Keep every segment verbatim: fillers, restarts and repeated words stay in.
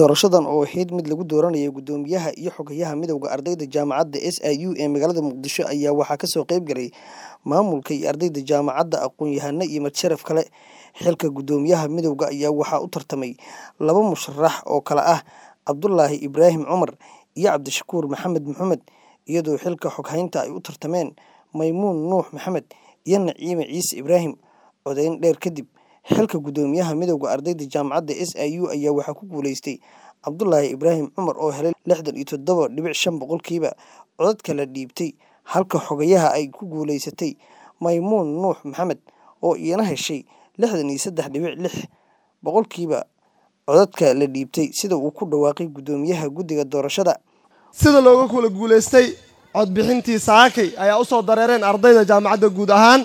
doorashadan oo ahayd mid lagu dooranayo gudoomiyaha iyo xogayaha midowga ardayda jaamacadda S I U ee magaalada Muqdisho ayaa waxaa ka soo qayb galay maamulka iyo ardayda jaamacadda aqoon-yahano iyo madsharaf kale. Xilka gudoomiyaha midowga ayaa waxaa u tartamay laba musharax oo kala ah Cabdullaahi Ibraahim Cumar iyo Cabdishakuur Maxamed Maxamed, iyadoo xilka xoghaynta ay u tartameen Maymuun Nuux Maxamed iyo Naciime Ciise Ibraahim. Codayn dheer kadib, xilka gudoomiyaha midowga ardayda jaamacadda S I U ayaa waxaa ku guuleystay Cabdullaahi Ibraahim Cumar oo helay lixdan iyo toddoba dhibic shan boqolkiiba codadka la dhiibtay, halka xogayaha ay ku guuleysatay Maymuun Nuux Maxamed oo iyana heshay lixdan iyo saddex dhibic lix boqolkiiba codadka la dhiibtay, sida uu ku dhawaaqay gudoomiyaha guddiga doorashada. Sida looga kala guuleystay codbixintii saakay ayaa u soo dareereen ardayda jaamacadda guud ahaan.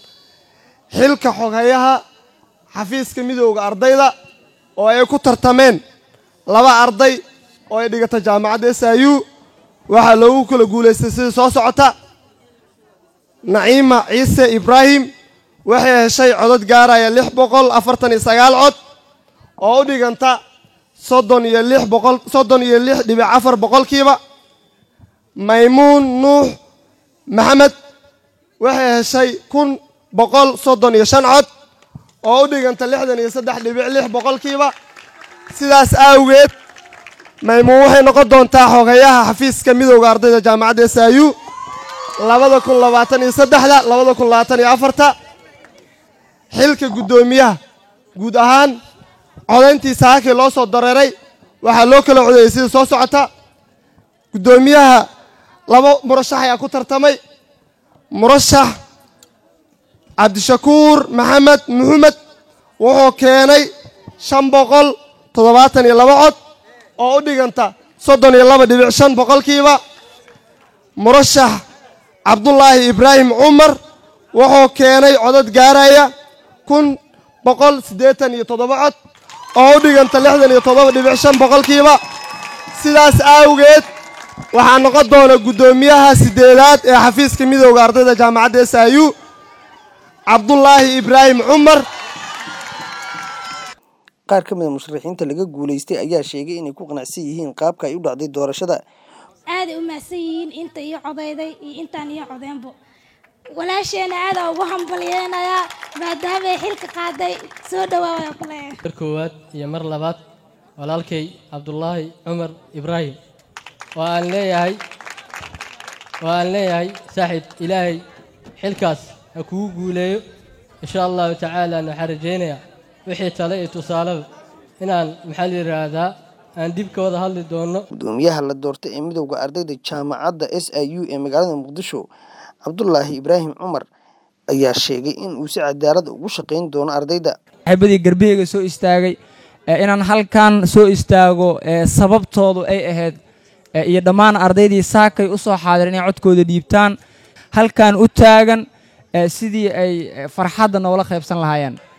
Xilka xogayaha xafiiska midowga ardayda oo ay ku tartameen laba arday oo ay dhigata jaamacadda S I U waxaa loogu kala guuleystay sida soo socota. Naciime Ciise Ibraahim waxay heshay codad gaaraya lix boqol afartan iyo sagaal cod oo u dhiganta soddon iyo lix boqol soddon iyo lix dhibic afar boqolkiiba. Maymuun Nuux Maxamed waxay heshay kun boqol soddon iyo shan cod oo u dhiganta lixdan iyo saddex dhibic lix boqolkiiba. Sidaas awgeed Maymuun waxay noqon doontaa xogayaha xafiiska midowga ardayda jaamacadda S I U labada kun labaatan iyo saddexda labada kun labaatan iyo afarta. Xilka gudoomiyaha guud ahaan codayntii saakay loo soo dareeray waxaa loo kala codeeyay sida soo socota. Gudoomiyaha laba murashax ayaa ku tartamay. Murashax Cabdishakuur Maxamed Maxamed wuxuu keenay shan boqol toddobaatan iyo laba cod oo u dhiganta soddon iyo laba dhibic shan boqolkiiba. Murashax Cabdullaahi Ibraahim Cumar wuxuu keenay codad gaaraya kun boqol siddeetan iyo toddoba cod oo u dhiganta lixdan iyo toddoba dhibic shan boqolkiiba. Sidaas awgeed waxaa noqon doona gudoomiyaha sideedaad ee xafiiska midowga ardayda jaamacadda S I U Cabdullaahi Ibraahim Cumar. Qaar ka mid ah musharaxiinta laga guuleystay ayaa sheegay inay ku qanacsan yihiin qaabka ay u dhacday doorashada. aad u mahadsan yihiin inta iyo codayday iyo intaan iyo codeynbo. walaasheena aad ugu hambalyeynaya maadaama ay xilka qaaday soo dhawaaway ku leeyahay. mar koowaad iyo mar labaad walaalkay Cabdullaahi Cumar Ibraahim waan leeyahay waan leeyahay saaxiib ilaahay xilkaas ha kugu guuleeyo insha Allah ta'ala. waxaan rajeynayaa wixii tale iyo tusaale inaan maxal yiraahdaa aan dib ka wada hadli doono. Gudoomiyaha la doortay ee midowga ardayda jaamacadda S I U ee magaalada Muqdisho Cabdullaahi Ibraahim Cumar ayaa sheegay in uu si cadaalad ugu shaqeyn doono ardayda. Xibadii garbiyga soo istaagay inaan halkan soo istaago sababtoodu ay ahayd iyo dhammaan ardaydii saakay u soo xaadirin inay codkooda dhiibtaan halkan u taagan sidii ay farxadda noola qaybsan lahaayeen.